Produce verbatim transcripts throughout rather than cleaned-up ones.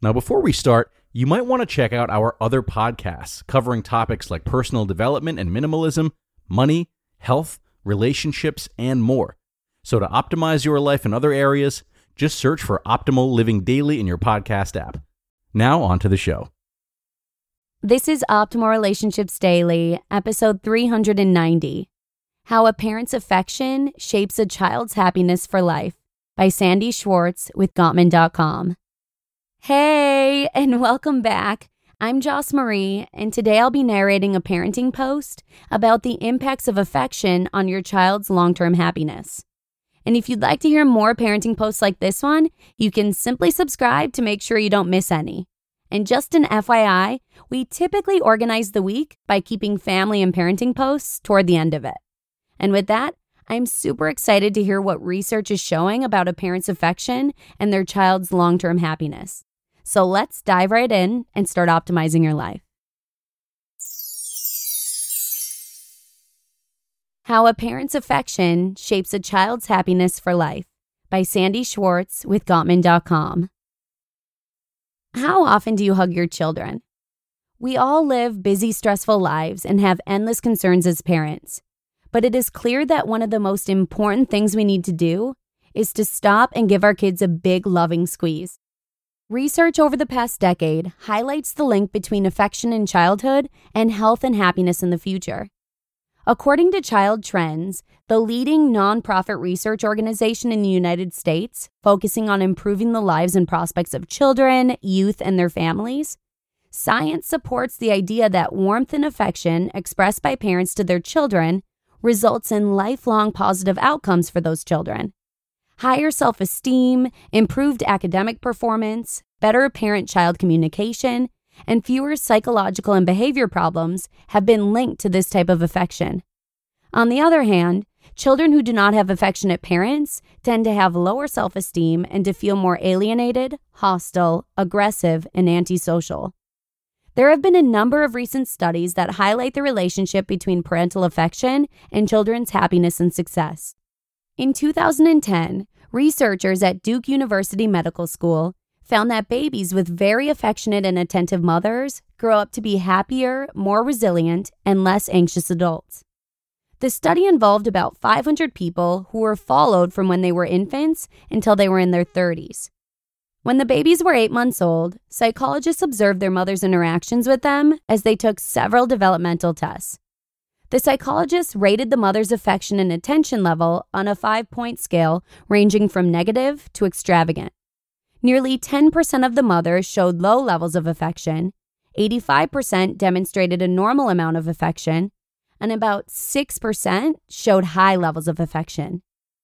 Now, before we start, you might want to check out our other podcasts covering topics like personal development and minimalism, money, health, relationships, and more. So to optimize your life in other areas, just search for Optimal Living Daily in your podcast app. Now, on to the show. This is Optimal Relationships Daily, episode three hundred ninety. How a Parent's Affection Shapes a Child's Happiness for Life by Sandy Schwartz with Gottman dot com. Hey, and welcome back. I'm Joss Marie, and today I'll be narrating a parenting post about the impacts of affection on your child's long-term happiness. And if you'd like to hear more parenting posts like this one, you can simply subscribe to make sure you don't miss any. And just an F Y I, we typically organize the week by keeping family and parenting posts toward the end of it. And with that, I'm super excited to hear what research is showing about a parent's affection and their child's long-term happiness. So let's dive right in and start optimizing your life. How a Parent's Affection Shapes a Child's Happiness for Life by Sandy Schwartz with Gottman dot com. How often do you hug your children? We all live busy, stressful lives and have endless concerns as parents. But it is clear that one of the most important things we need to do is to stop and give our kids a big, loving squeeze. Research over the past decade highlights the link between affection in childhood and health and happiness in the future. According to Child Trends, the leading nonprofit research organization in the United States focusing on improving the lives and prospects of children, youth, and their families, science supports the idea that warmth and affection expressed by parents to their children results in lifelong positive outcomes for those children. Higher self-esteem, improved academic performance, better parent-child communication, and fewer psychological and behavior problems have been linked to this type of affection. On the other hand, children who do not have affectionate parents tend to have lower self-esteem and to feel more alienated, hostile, aggressive, and antisocial. There have been a number of recent studies that highlight the relationship between parental affection and children's happiness and success. In two thousand ten, researchers at Duke University Medical School found that babies with very affectionate and attentive mothers grow up to be happier, more resilient, and less anxious adults. The study involved about five hundred people who were followed from when they were infants until they were in their thirties. When the babies were eight months old, psychologists observed their mother's interactions with them as they took several developmental tests. The psychologists rated the mother's affection and attention level on a five-point scale ranging from negative to extravagant. Nearly ten percent of the mothers showed low levels of affection, eighty-five percent demonstrated a normal amount of affection, and about six percent showed high levels of affection.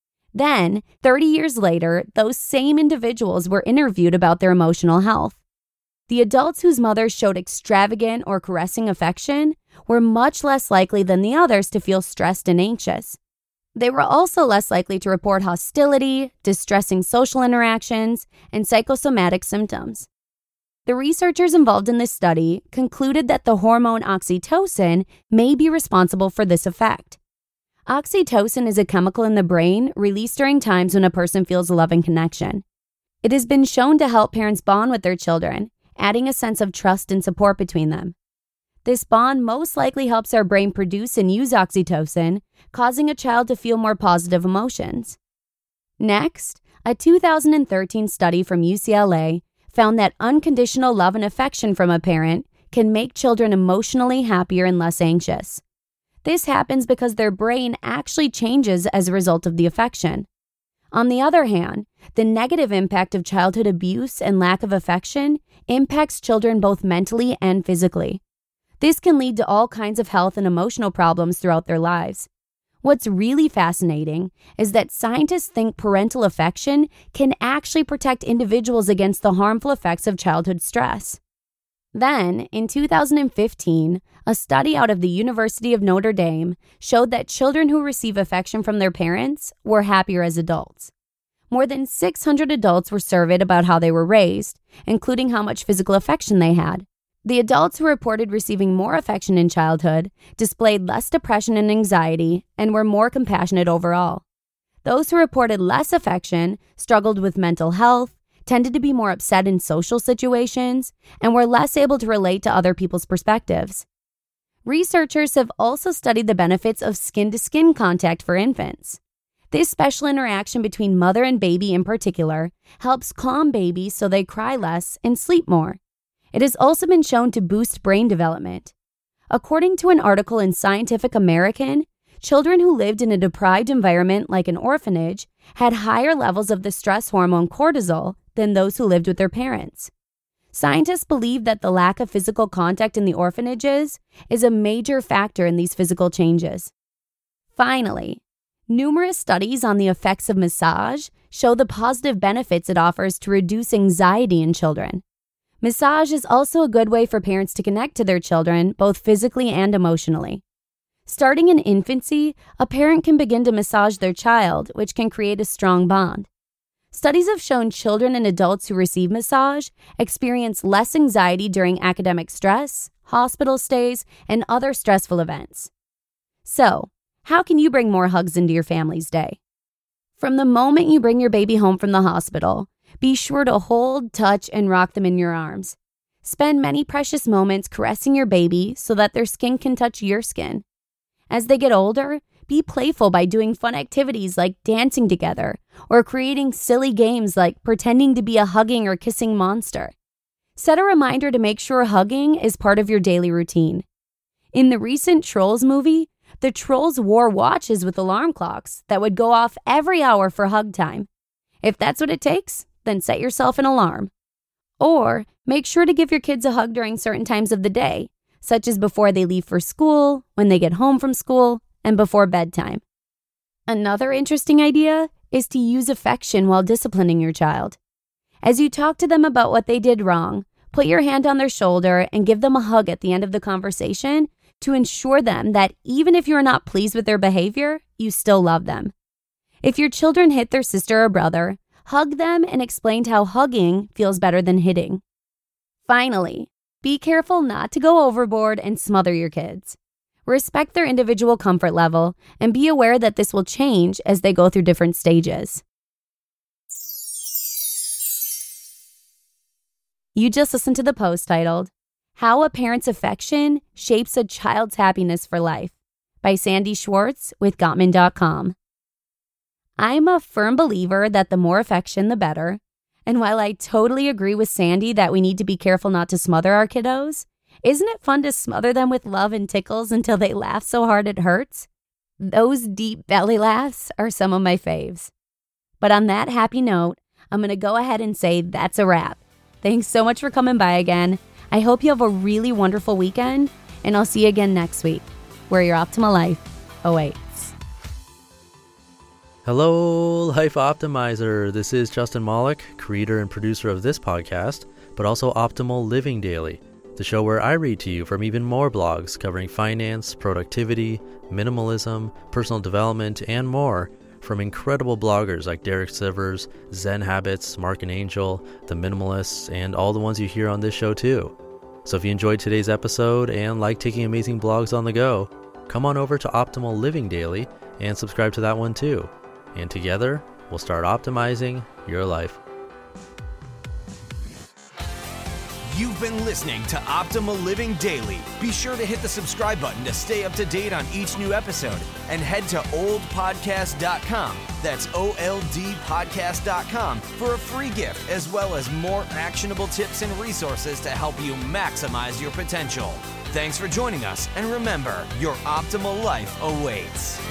Then, thirty years later, those same individuals were interviewed about their emotional health. The adults whose mothers showed extravagant or caressing affection were much less likely than the others to feel stressed and anxious. They were also less likely to report hostility, distressing social interactions, and psychosomatic symptoms. The researchers involved in this study concluded that the hormone oxytocin may be responsible for this effect. Oxytocin is a chemical in the brain released during times when a person feels a loving connection. It has been shown to help parents bond with their children, adding a sense of trust and support between them. This bond most likely helps our brain produce and use oxytocin, causing a child to feel more positive emotions. Next, a two thousand thirteen study from U C L A found that unconditional love and affection from a parent can make children emotionally happier and less anxious. This happens because their brain actually changes as a result of the affection. On the other hand, the negative impact of childhood abuse and lack of affection impacts children both mentally and physically. This can lead to all kinds of health and emotional problems throughout their lives. What's really fascinating is that scientists think parental affection can actually protect individuals against the harmful effects of childhood stress. Then, in two thousand fifteen, a study out of the University of Notre Dame showed that children who receive affection from their parents were happier as adults. More than six hundred adults were surveyed about how they were raised, including how much physical affection they had. The adults who reported receiving more affection in childhood displayed less depression and anxiety and were more compassionate overall. Those who reported less affection struggled with mental health, tended to be more upset in social situations, and were less able to relate to other people's perspectives. Researchers have also studied the benefits of skin-to-skin contact for infants. This special interaction between mother and baby in particular helps calm babies so they cry less and sleep more. It has also been shown to boost brain development. According to an article in Scientific American, children who lived in a deprived environment like an orphanage had higher levels of the stress hormone cortisol than those who lived with their parents. Scientists believe that the lack of physical contact in the orphanages is a major factor in these physical changes. Finally, numerous studies on the effects of massage show the positive benefits it offers to reduce anxiety in children. Massage is also a good way for parents to connect to their children, both physically and emotionally. Starting in infancy, a parent can begin to massage their child, which can create a strong bond. Studies have shown children and adults who receive massage experience less anxiety during academic stress, hospital stays, and other stressful events. So, how can you bring more hugs into your family's day? From the moment you bring your baby home from the hospital, be sure to hold, touch, and rock them in your arms. Spend many precious moments caressing your baby so that their skin can touch your skin. As they get older, be playful by doing fun activities like dancing together or creating silly games like pretending to be a hugging or kissing monster. Set a reminder to make sure hugging is part of your daily routine. In the recent Trolls movie, the trolls wore watches with alarm clocks that would go off every hour for hug time. If that's what it takes, then set yourself an alarm. Or make sure to give your kids a hug during certain times of the day, such as before they leave for school, when they get home from school, and before bedtime. Another interesting idea is to use affection while disciplining your child. As you talk to them about what they did wrong, put your hand on their shoulder and give them a hug at the end of the conversation to ensure them that even if you're not pleased with their behavior, you still love them. If your children hit their sister or brother, hug them and explain how hugging feels better than hitting. Finally, be careful not to go overboard and smother your kids. Respect their individual comfort level and be aware that this will change as they go through different stages. You just listened to the post titled, How a Parent's Affection Shapes a Child's Happiness for Life by Sandy Schwartz with Gottman dot com. I'm a firm believer that the more affection, the better. And while I totally agree with Sandy that we need to be careful not to smother our kiddos, isn't it fun to smother them with love and tickles until they laugh so hard it hurts? Those deep belly laughs are some of my faves. But on that happy note, I'm going to go ahead and say that's a wrap. Thanks so much for coming by again. I hope you have a really wonderful weekend, and I'll see you again next week, where your optimal life awaits. Hello, Life Optimizer. This is Justin Malik, creator and producer of this podcast, but also Optimal Living Daily, the show where I read to you from even more blogs covering finance, productivity, minimalism, personal development, and more from incredible bloggers like Derek Sivers, Zen Habits, Mark and Angel, The Minimalists, and all the ones you hear on this show too. So if you enjoyed today's episode and like taking amazing blogs on the go, come on over to Optimal Living Daily and subscribe to that one too. And together, we'll start optimizing your life. You've been listening to Optimal Living Daily. Be sure to hit the subscribe button to stay up to date on each new episode and head to old podcast dot com. That's O L D podcast dot com for a free gift as well as more actionable tips and resources to help you maximize your potential. Thanks for joining us, and remember, your optimal life awaits.